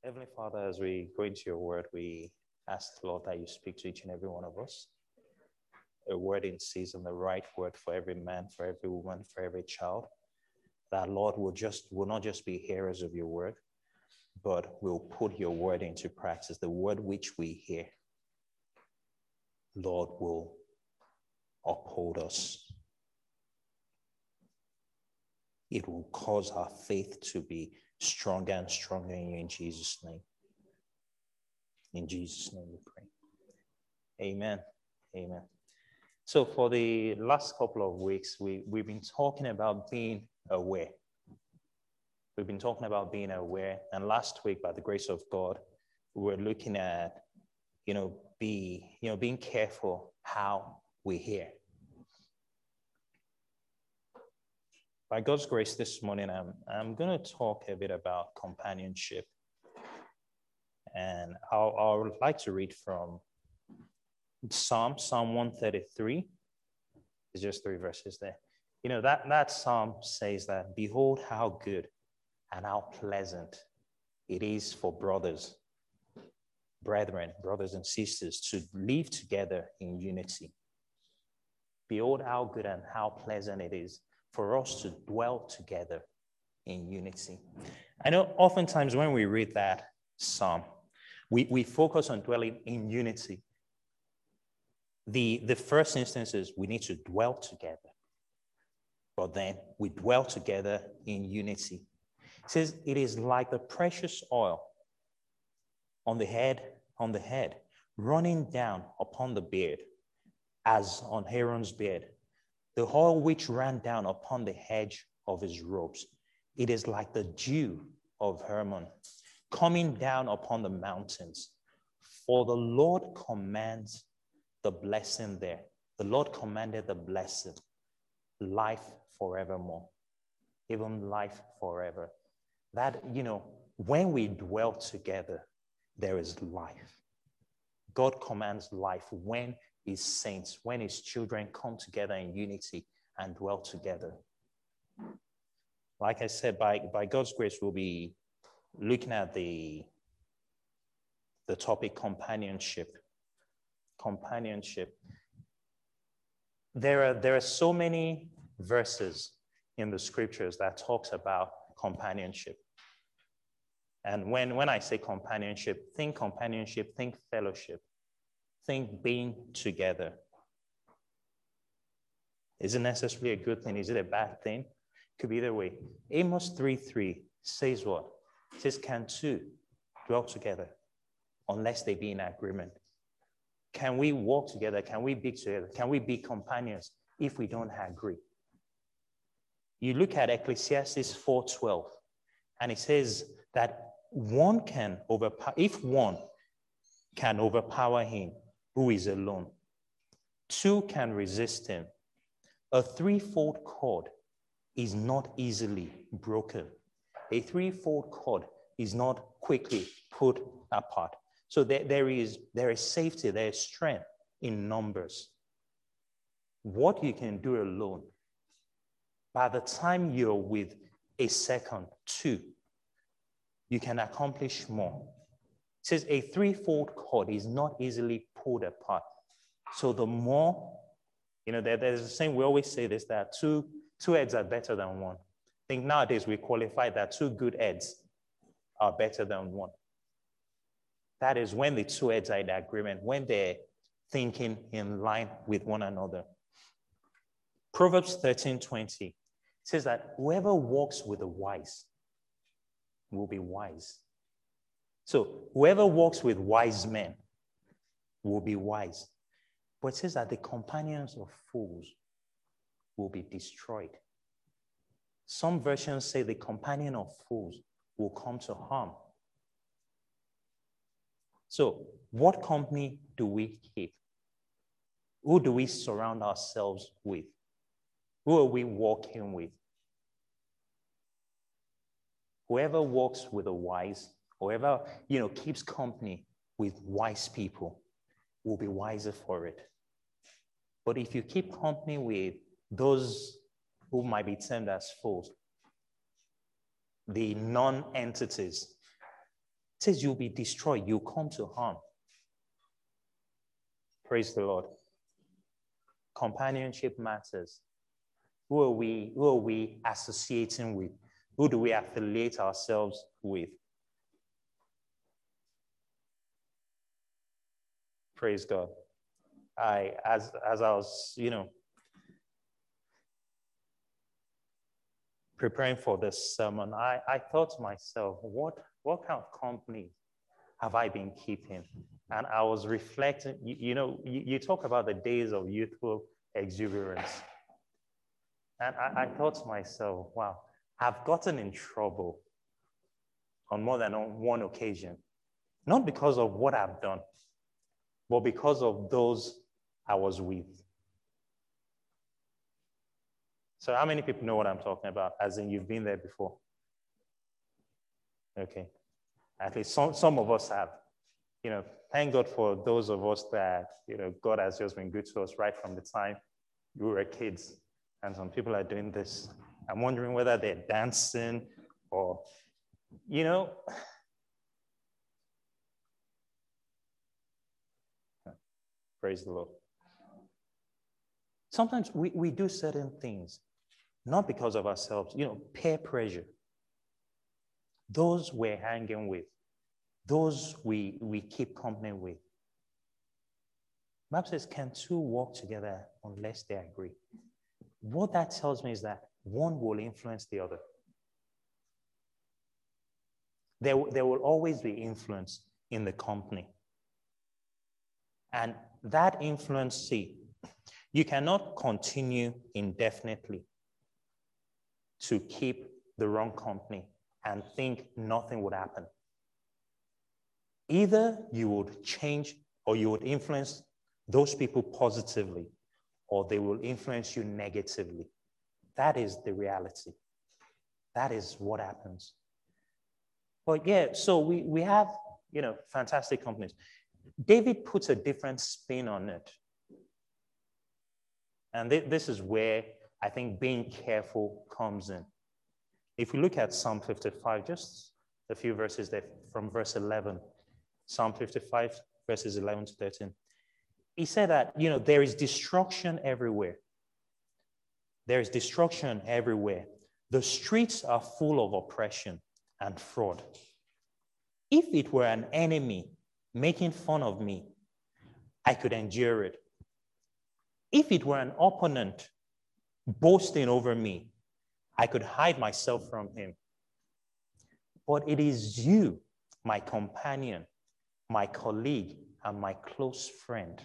Heavenly Father, as we go into your word, we ask, Lord, that you speak to each and every one of us. A word in season, the right word for every man, for every woman, for every child. That, Lord, will not just be hearers of your word, but will put your word into practice. The word which we hear, Lord, will uphold us. It will cause our faith to be stronger and stronger in you, in Jesus' name. In Jesus' name we pray. Amen. Amen. So for the last couple of weeks, we've been talking about being aware. We've been talking about being aware. And last week, by the grace of God, we were looking at, being careful how we hear. By God's grace this morning, I'm going to talk a bit about companionship. And I would like to read from Psalm 133. There's just 3 verses there. That psalm says that, behold how good and how pleasant it is for brothers and sisters to live together in unity. Behold how good and how pleasant it is for us to dwell together in unity. I know oftentimes when we read that psalm, we focus on dwelling in unity. The first instance is we need to dwell together, but then we dwell together in unity. It says it is like the precious oil on the head, running down upon the beard, as on Aaron's beard, the oil which ran down upon the hedge of his robes. It is like the dew of Hermon, coming down upon the mountains. For the Lord commands the blessing there. The Lord commanded the blessing, life forevermore, even life forever. That, when we dwell together, there is life. God commands life when his saints, when his children come together in unity and dwell together. Like I said, by God's grace, we'll be looking at the topic companionship. Companionship. There are so many verses in the scriptures that talks about companionship. And when I say companionship, think fellowship, think being together. Is it necessarily a good thing? Is it a bad thing? Could be either way. Amos 3:3 says what? It says, can two dwell together unless they be in agreement? Can we walk together? Can we be together? Can we be companions if we don't agree? You look at Ecclesiastes 4:12, and it says that if one can overpower him who is alone, 2 can resist him. A threefold cord is not easily broken. A threefold cord is not quickly put apart. So there is safety, there is strength in numbers. What you can do alone, by the time you're with a second, 2, you can accomplish more. It says a threefold cord is not easily pulled apart. So the more, there's a saying, we always say this, that two heads are better than one. I think nowadays we qualify that 2 good heads are better than one. That is when the 2 heads are in agreement, when they're thinking in line with one another. Proverbs 13:20 says that whoever walks with the wise will be wise. So whoever walks with wise men will be wise. But it says that the companions of fools will be destroyed. Some versions say the companion of fools will come to harm. So what company do we keep? Who do we surround ourselves with? Who are we walking with? Whoever walks with the wise, whoever, keeps company with wise people will be wiser for it. But if you keep company with those who might be termed as fools, the non-entities, says you'll be destroyed, you'll come to harm. Praise the Lord. Companionship matters. Who are we associating with? Who do we affiliate ourselves with? Praise God. As I was, preparing for this sermon, I thought to myself, what kind of company have I been keeping? And I was reflecting, you talk about the days of youthful exuberance. And I thought to myself, wow, I've gotten in trouble on more than one occasion. Not because of what I've done, but because of those I was with. So how many people know what I'm talking about? As in you've been there before? Okay. At least some of us have. Thank God for those of us that, God has just been good to us right from the time we were kids. And some people are doing this. I'm wondering whether they're dancing or, Praise the Lord. Sometimes we do certain things, not because of ourselves, peer pressure. Those we're hanging with, those we keep company with. The Bible says, can two walk together unless they agree? What that tells me is that one will influence the other. There will always be influence in the company. And that influence, you cannot continue indefinitely to keep the wrong company and think nothing would happen. Either you would change or you would influence those people positively, or they will influence you negatively. That is the reality. That is what happens. But yeah, so we have, fantastic companies. David puts a different spin on it. And this is where I think being careful comes in. If we look at Psalm 55, just a few verses there from verse 11, Psalm 55, verses 11 to 13. He said that, there is destruction everywhere. There is destruction everywhere. The streets are full of oppression and fraud. If it were an enemy making fun of me, I could endure it. If it were an opponent boasting over me, I could hide myself from him. But it is you, my companion, my colleague, and my close friend.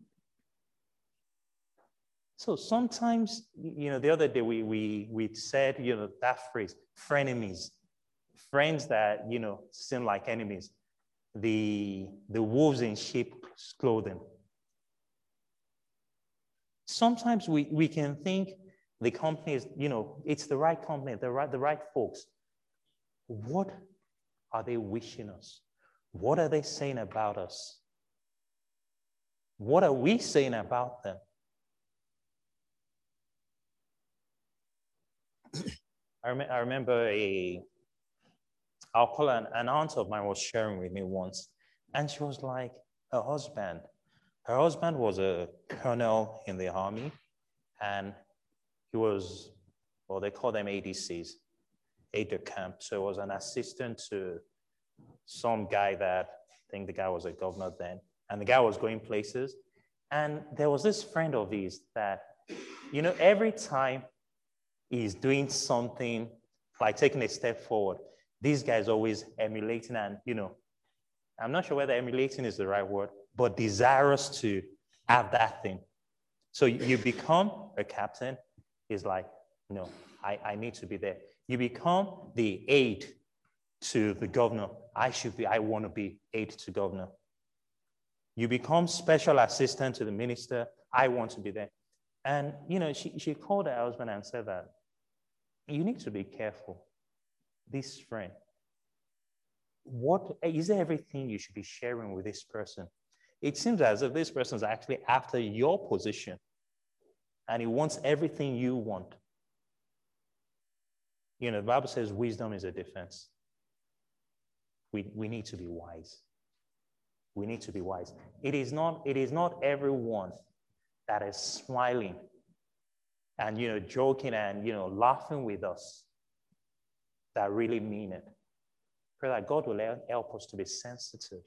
So sometimes, the other day we said, that phrase, frenemies, friends that, seem like enemies, the wolves in sheep's clothing. Sometimes we can think the company is, it's the right company, the right folks. What are they wishing us? What are they saying about us? What are we saying about them? I remember I'll call an aunt of mine was sharing with me once, and she was like, her husband was a colonel in the army, and he was, well, they call them ADCs, aide de camp. So it was an assistant to some guy that, I think the guy was a governor then, and the guy was going places. And there was this friend of his that, every time he's doing something, like taking a step forward, these guys always emulating and, I'm not sure whether emulating is the right word, but desirous to have that thing. So you become a captain, is like, no, I need to be there. You become the aide to the governor. I want to be aide to governor. You become special assistant to the minister. I want to be there. And, she called her husband and said that, you need to be careful. This friend, what is there everything you should be sharing with this person? It seems as if this person is actually after your position and he wants everything you want. The Bible says wisdom is a defense. we need to be wise. We need to be wise. It is not everyone that is smiling and, joking and, laughing with us that really mean it. Pray that God will help us to be sensitive.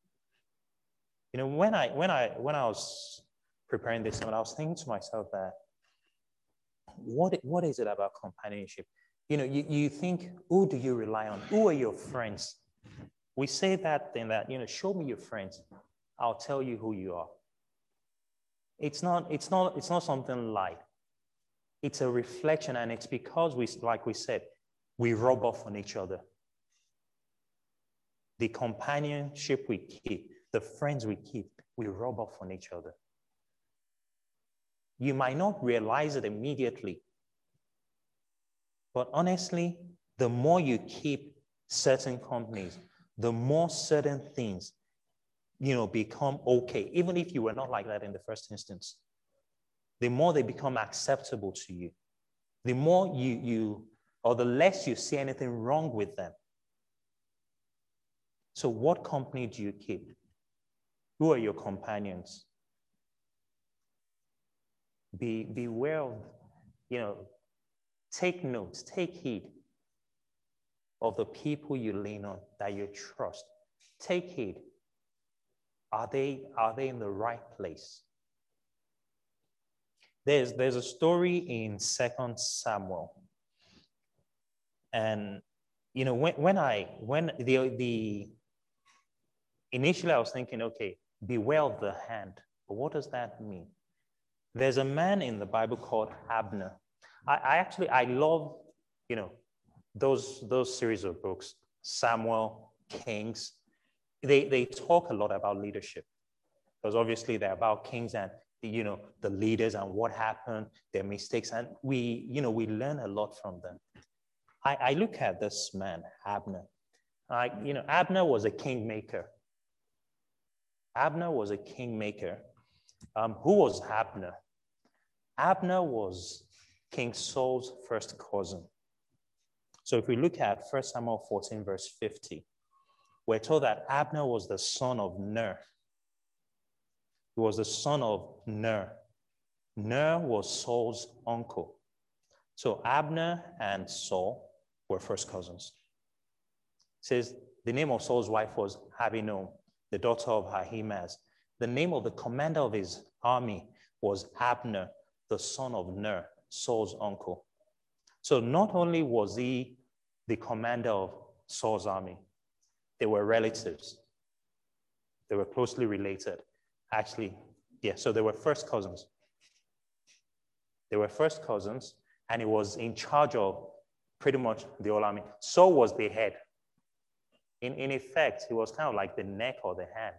When I was preparing this sermon, I was thinking to myself that what is it about companionship? You think, who do you rely on? Who are your friends? We say that thing that, show me your friends. I'll tell you who you are. It's not something light. It's a reflection, and it's because like we said, we rub off on each other. The companionship we keep, the friends we keep, we rub off on each other. You might not realize it immediately, but honestly, the more you keep certain companies, the more certain things, become okay, even if you were not like that in the first instance. The more they become acceptable to you, the more or the less you see anything wrong with them. So what company do you keep? Who are your companions? Beware of, take notes, take heed of the people you lean on, that you trust. Take heed. Are they in the right place? There's a story in 2 Samuel. And, initially I was thinking, okay, beware of the hand. But what does that mean? There's a man in the Bible called Abner. I love, those series of books, Samuel, Kings. They talk a lot about leadership, because obviously they're about kings and, the leaders and what happened, their mistakes, and we learn a lot from them. I look at this man, Abner. Abner was a kingmaker. Abner was a kingmaker. Who was Abner? Abner was King Saul's first cousin. So if we look at 1 Samuel 14, verse 50, we're told that Abner was the son of Ner. He was the son of Ner. Ner was Saul's uncle. So Abner and Saul were first cousins. It says the name of Saul's wife was Ahinoam, the daughter of Ahimaaz. The name of the commander of his army was Abner, the son of Ner, Saul's uncle. So not only was he the commander of Saul's army, they were relatives. They were closely related. Actually, so they were first cousins. They were first cousins, and he was in charge of pretty much the whole army. Saul was the head. In effect, he was kind of like the neck or the hand.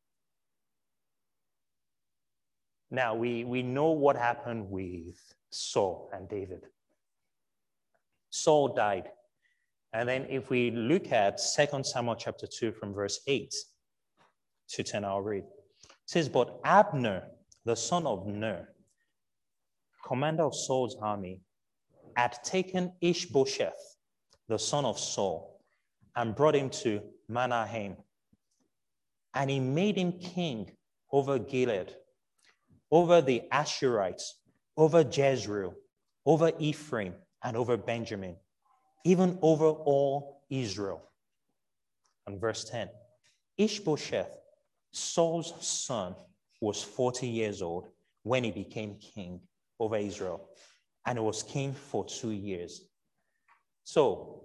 Now, we know what happened with Saul and David. Saul died. And then if we look at 2 Samuel chapter 2 from verse 8 to 10, I'll read. It says, but Abner, the son of Ner, commander of Saul's army, had taken Ishbosheth, the son of Saul, and brought him to Mahanaim. And he made him king over Gilead, over the Ashurites, over Jezreel, over Ephraim, and over Benjamin, even over all Israel. And verse 10, Ishbosheth, Saul's son, was 40 years old when he became king over Israel, and he was king for 2 years. So,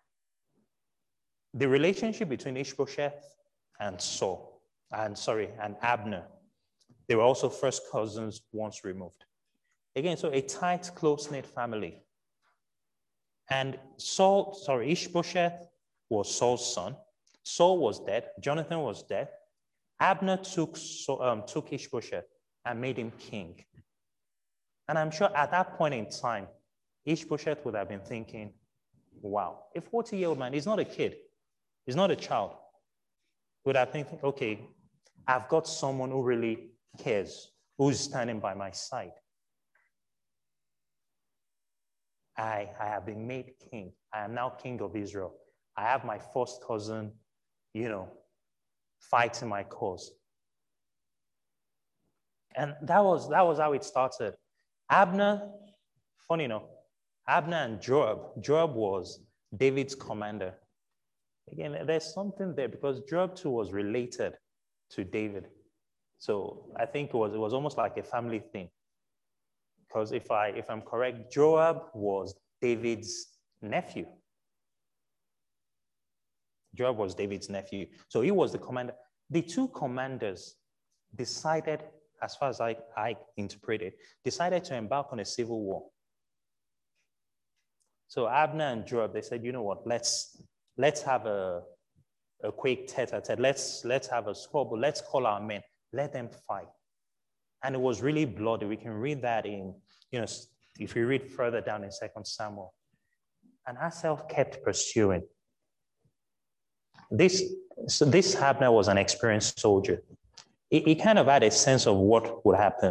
the relationship between Ishbosheth and and Abner, they were also first cousins once removed. Again, so a tight, close-knit family. And Ishbosheth was Saul's son. Saul was dead. Jonathan was dead. Abner took Ishbosheth and made him king. And I'm sure at that point in time, Ishbosheth would have been thinking, wow, a 40-year-old man, he's not a kid. He's not a child. Would have been thinking, okay, I've got someone who really cares, who's standing by my side. I have been made king. I am now king of Israel. I have my first cousin fighting my cause. And that was how it started. Abner, funny enough, Abner and Joab. Joab was David's commander. Again, there's something there because Joab too was related to David. So I think it was almost like a family thing. Because if I'm correct, Joab was David's nephew. Joab was David's nephew. So he was the commander. The two commanders decided, as far as I interpret it, decided to embark on a civil war. So Abner and Joab, they said, you know what, let's have a quick tete-a-tete. Let's have a squabble. Let's call our men. Let them fight. And it was really bloody. We can read that in, if you read further down in 2 Samuel. And Asahel kept pursuing. This Abner was an experienced soldier. He kind of had a sense of what would happen.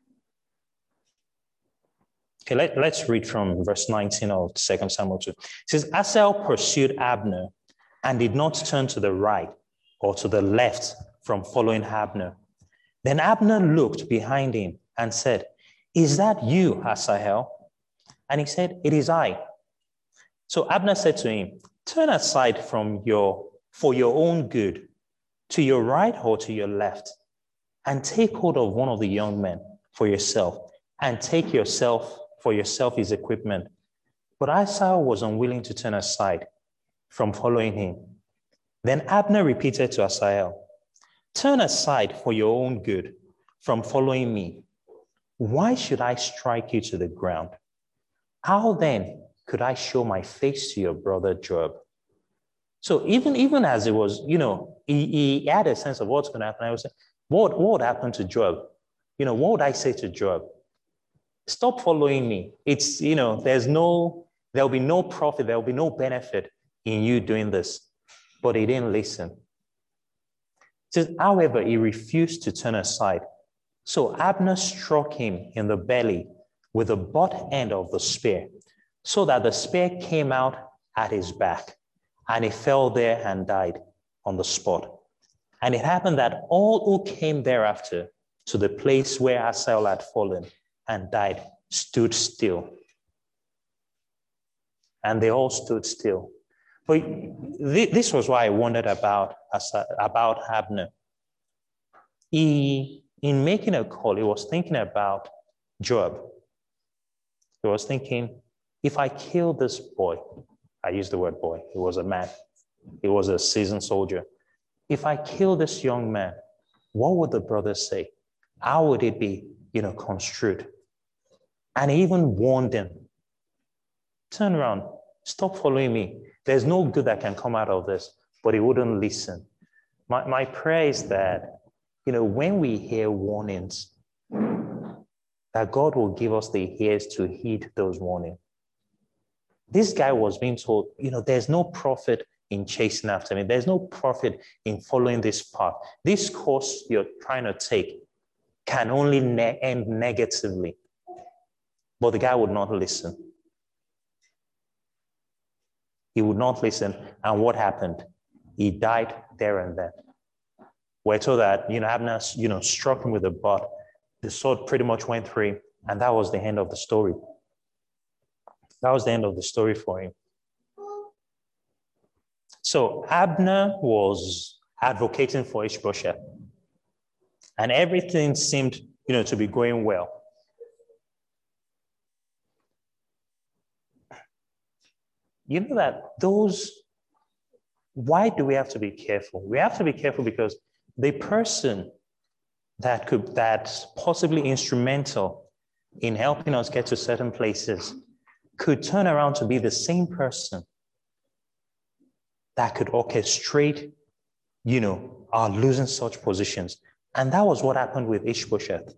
Okay, let's read from verse 19 of 2 Samuel 2. It says, Asahel pursued Abner and did not turn to the right or to the left from following Abner. Then Abner looked behind him and said, is that you, Asahel? And he said, it is I. So Abner said to him, turn aside for your own good, to your right or to your left, and take hold of one of the young men for yourself, and take for yourself his equipment. But Asahel was unwilling to turn aside from following him. Then Abner repeated to Asahel, turn aside for your own good from following me. Why should I strike you to the ground? How then could I show my face to your brother Joab? So even as it was, he had a sense of what's going to happen. I was saying, what would happen to Joab? What would I say to Joab? Stop following me. It's, there'll be no profit, there'll be no benefit in you doing this. But he didn't listen. It says, however, he refused to turn aside. So Abner struck him in the belly with the butt end of the spear, so that the spear came out at his back, and he fell there and died on the spot. And it happened that all who came thereafter to the place where Asahel had fallen and died stood still. And they all stood still. But this was why I wondered about Abner. In making a call, he was thinking about Joab. He was thinking, if I kill this boy, I use the word boy, he was a man, he was a seasoned soldier. If I kill this young man, what would the brothers say? How would it be, construed? And he even warned them, turn around, stop following me. There's no good that can come out of this, but he wouldn't listen. My prayer is that, when we hear warnings, that God will give us the ears to heed those warnings. This guy was being told, there's no profit in chasing after me. There's no profit in following this path. This course you're trying to take can only end negatively. But the guy would not listen. He would not listen. And what happened? He died there and then. We're told that, Abner, struck him with a butt. The sword pretty much went through him, and that was the end of the story. That was the end of the story for him. So Abner was advocating for Ishbosheth, and everything seemed, to be going well. Why do we have to be careful? We have to be careful because the person that's possibly instrumental in helping us get to certain places could turn around to be the same person that could orchestrate, our losing such positions. And that was what happened with Ishbosheth.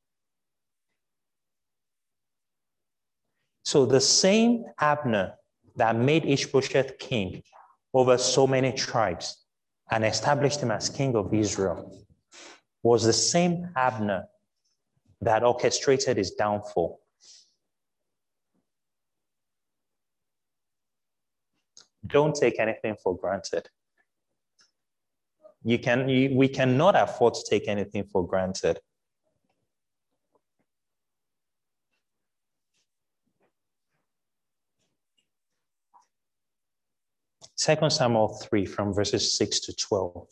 So the same Abner that made Ishbosheth king over so many tribes and established him as king of Israel was the same Abner that orchestrated his downfall. Don't take anything for granted. We cannot afford to take anything for granted. Second Samuel 3 from verses 6 to 12.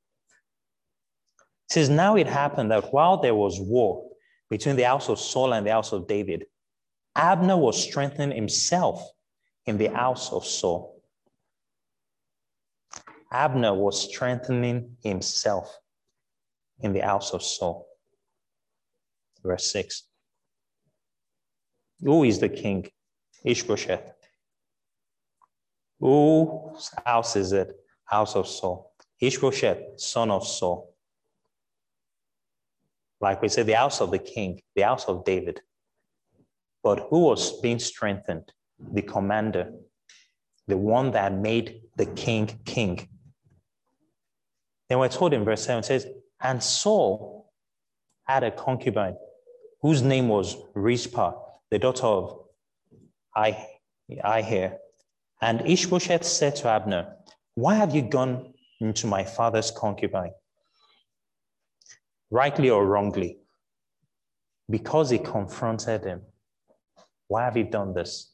It says, now it happened that while there was war between the house of Saul and the house of David, Abner was strengthening himself in the house of Saul. Abner was strengthening himself in the house of Saul. Verse 6. Who is the king? Ishbosheth. Whose house is it? House of Saul. Ishbosheth, son of Saul. Like we said, the house of the king, the house of David. But who was being strengthened? The commander, the one that made the king king. Then we're told in verse 7, it says, and Saul had a concubine whose name was Rizpah, the daughter of Ahiah. And Ishbosheth said to Abner, why have you gone into my father's concubine? Rightly or wrongly? Because he confronted him. Why have you done this?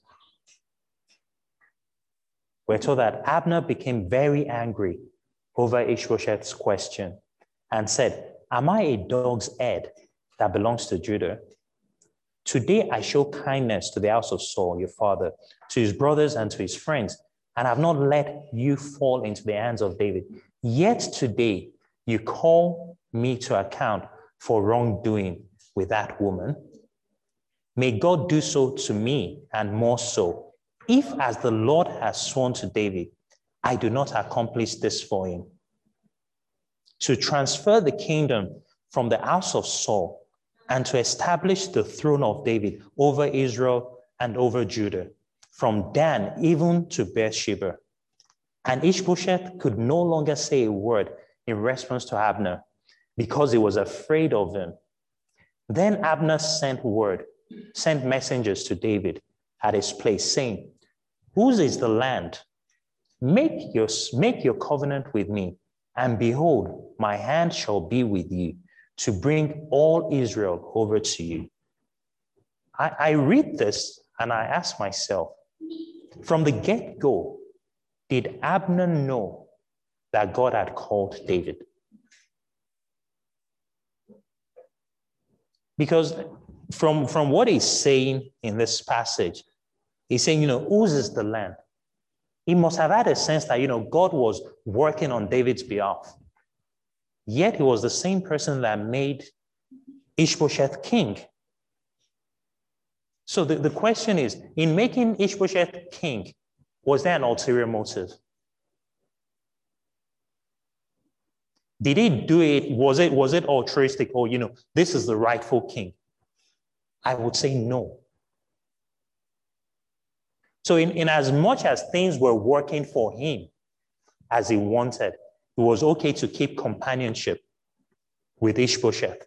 We're told that Abner became very angry over Ishbosheth's question and said, am I a dog's head that belongs to Judah? Today I show kindness to the house of Saul, your father, to his brothers and to his friends, and have not let you fall into the hands of David. Yet today you call me to account for wrongdoing with that woman. May God do so to me, and more so, if, as the Lord has sworn to David, I do not accomplish this for him. To transfer the kingdom from the house of Saul and to establish the throne of David over Israel and over Judah, from Dan even to Beersheba. And Ishbosheth could no longer say a word in response to Abner because he was afraid of him. Then Abner sent messengers to David at his place, saying, whose is the land? Make your covenant with me, and behold, my hand shall be with you to bring all Israel over to you. I read this and I ask myself, from the get-go, did Abner know that God had called David? Because from what he's saying in this passage, he's saying, whose is the land? He must have had a sense that, God was working on David's behalf. Yet he was the same person that made Ishbosheth king. So the question is, in making Ishbosheth king, was there an ulterior motive? Did he do it? Was it altruistic? Or, this is the rightful king? I would say no. So in as much as things were working for him as he wanted, it was okay to keep companionship with Ishbosheth.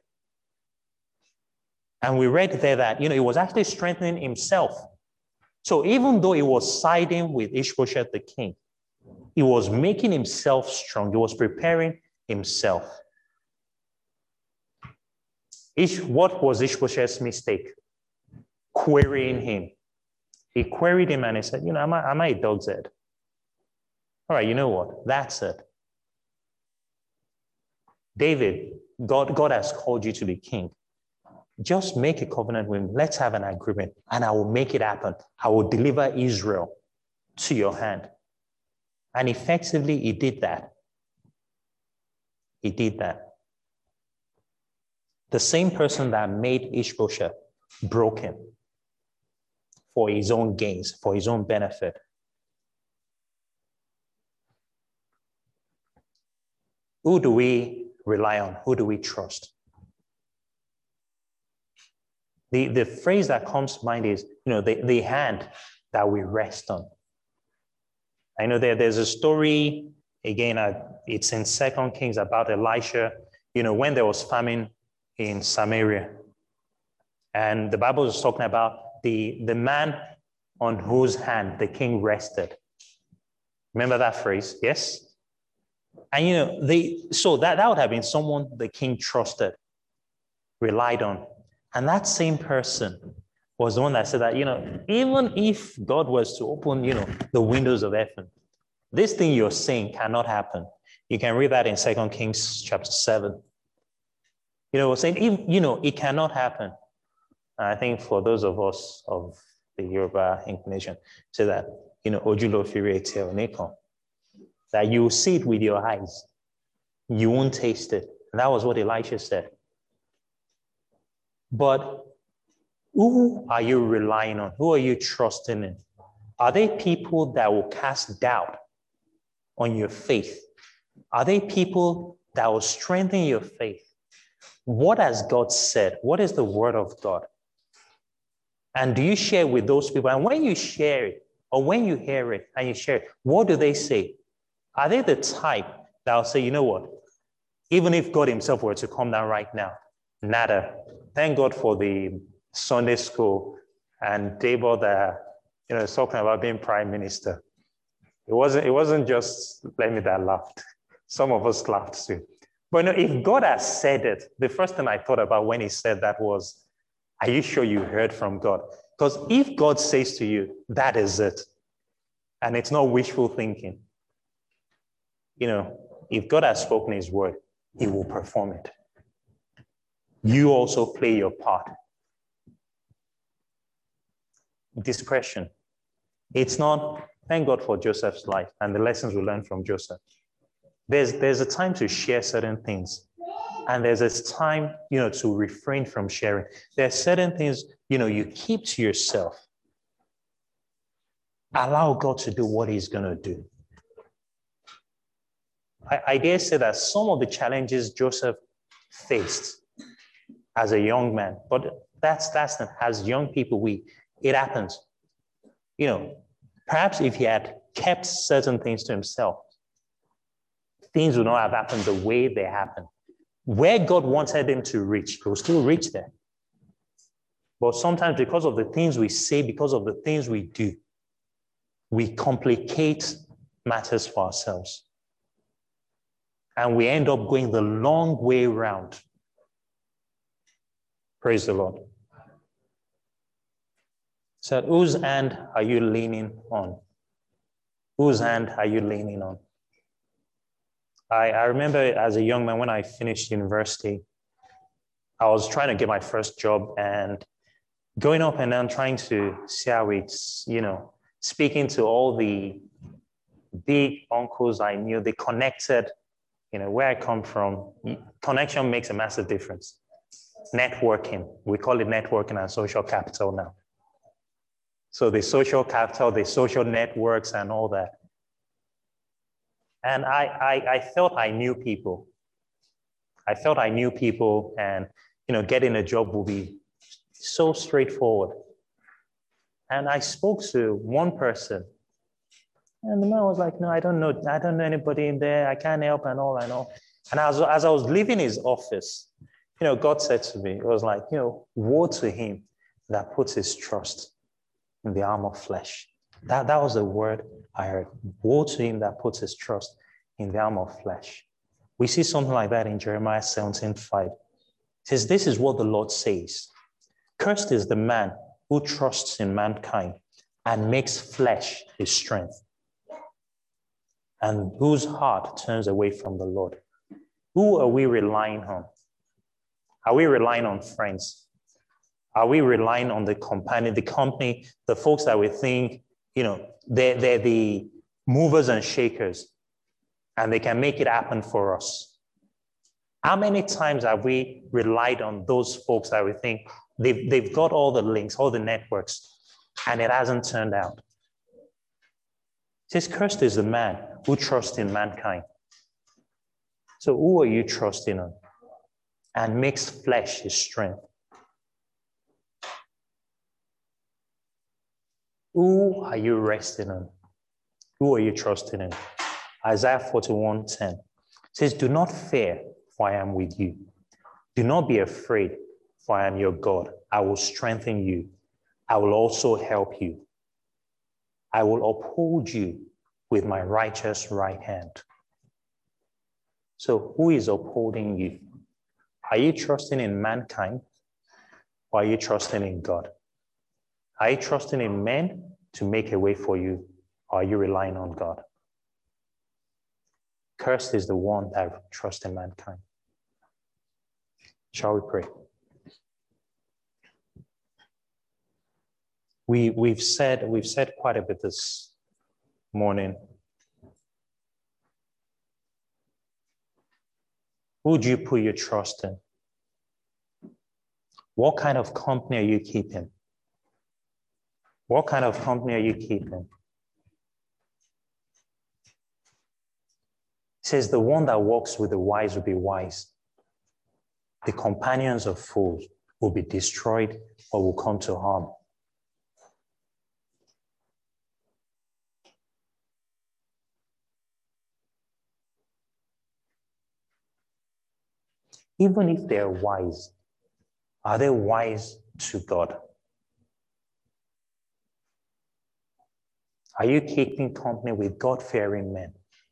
And we read there that, he was actually strengthening himself. So even though he was siding with Ishbosheth the king, he was making himself strong. He was preparing himself. What was Ishbosheth's mistake? Querying him. He queried him and he said, am I a dog's head? All right, you know what? That's it. David, God has called you to be king. Just make a covenant with him. Let's have an agreement and I will make it happen. I will deliver Israel to your hand. And effectively, he did that. He did that. The same person that made Ishbosheth broke him for his own gains, for his own benefit. Who do we rely on? Who do we trust? The phrase that comes to mind is, the hand that we rest on. I know there's a story, again, it's in 2 Kings about Elisha, when there was famine in Samaria. And the Bible is talking about the man on whose hand the king rested. Remember that phrase? Yes? And so that would have been someone the king trusted, relied on. And that same person was the one that said that, even if God was to open, the windows of heaven, this thing you're saying cannot happen. You can read that in 2 Kings chapter 7. Saying, it cannot happen. And I think for those of us of the Yoruba inclination, say that, Ojulo Firi Ete Oneko, that you will see it with your eyes. You won't taste it. And that was what Elisha said. But who are you relying on? Who are you trusting in? Are they people that will cast doubt on your faith? Are they people that will strengthen your faith? What has God said? What is the word of God? And do you share with those people? And when you share it, or when you hear it and you share it, what do they say? Are they the type that will say, you know what? Even if God himself were to come down right now, nada. Thank God for the Sunday school and Debo that is talking about being prime minister. It wasn't just Lemmy that laughed. Some of us laughed too. But if God has said it, the first thing I thought about when he said that was, are you sure you heard from God? Because if God says to you, that is it, and it's not wishful thinking, if God has spoken his word, he will perform it. You also play your part. Discretion. It's not, thank God for Joseph's life and the lessons we learned from Joseph. There's a time to share certain things. And there's a time, to refrain from sharing. There are certain things, you keep to yourself. Allow God to do what he's going to do. I dare say that some of the challenges Joseph faced as a young man, but that's not, as young people, it happens. Perhaps if he had kept certain things to himself, things would not have happened the way they happened. Where God wanted him to reach, he will still reach there. But sometimes because of the things we say, because of the things we do, we complicate matters for ourselves. And we end up going the long way around. Praise the Lord. So whose hand are you leaning on? Whose hand are you leaning on? I remember as a young man, when I finished university, I was trying to get my first job and going up and down trying to see how it's, speaking to all the big uncles I knew, they connected, where I come from. Connection makes a massive difference. Networking, we call it networking and social capital now. So the social capital, the social networks and all that. And I felt I knew people. And, getting a job will be so straightforward. And I spoke to one person. And the man was like, no, I don't know anybody in there. I can't help and all. And as I was leaving his office, God said to me, it was like, woe to him that puts his trust in the arm of flesh. That was the word I heard. Woe to him that puts his trust in the arm of flesh. We see something like that in Jeremiah 17:5. It says, this is what the Lord says. Cursed is the man who trusts in mankind and makes flesh his strength, and whose heart turns away from the Lord. Who are we relying on? Are we relying on friends? Are we relying on the company, the folks that we think, they're the movers and shakers, and they can make it happen for us? How many times have we relied on those folks that we think they've got all the links, all the networks, and it hasn't turned out? It says, cursed is the man who trusts in mankind. So who are you trusting on? And makes flesh his strength. Who are you resting on? Who are you trusting in? Isaiah 41:10 says, do not fear, for I am with you. Do not be afraid, for I am your God. I will strengthen you. I will also help you. I will uphold you with my righteous right hand. So who is upholding you? Are you trusting in mankind or are you trusting in God? Are you trusting in men to make a way for you or are you relying on God? Cursed is the one that trusts in mankind. Shall we pray? We've said quite a bit this morning. Who do you put your trust in? What kind of company are you keeping? What kind of company are you keeping? It says the one that walks with the wise will be wise. The companions of fools will be destroyed or will come to harm. Even if they're wise, are they wise to God? Are you keeping company with God-fearing men?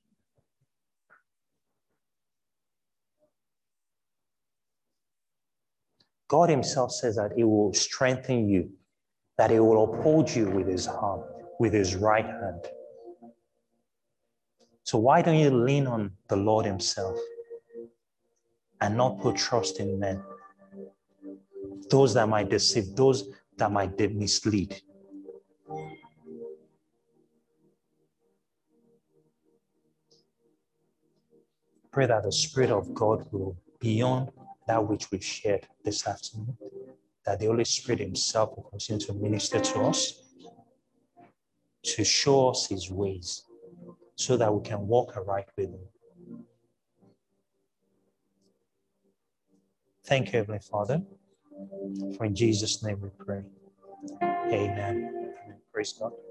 God himself says that he will strengthen you, that he will uphold you with his arm, with his right hand. So why don't you lean on the Lord himself and not put trust in men? Those that might deceive, those that might mislead. Pray that the Spirit of God will, beyond that which we've shared this afternoon, that the Holy Spirit himself will continue to minister to us, to show us his ways, so that we can walk aright with him. Thank you, Heavenly Father. For in Jesus' name we pray. Amen. Praise God.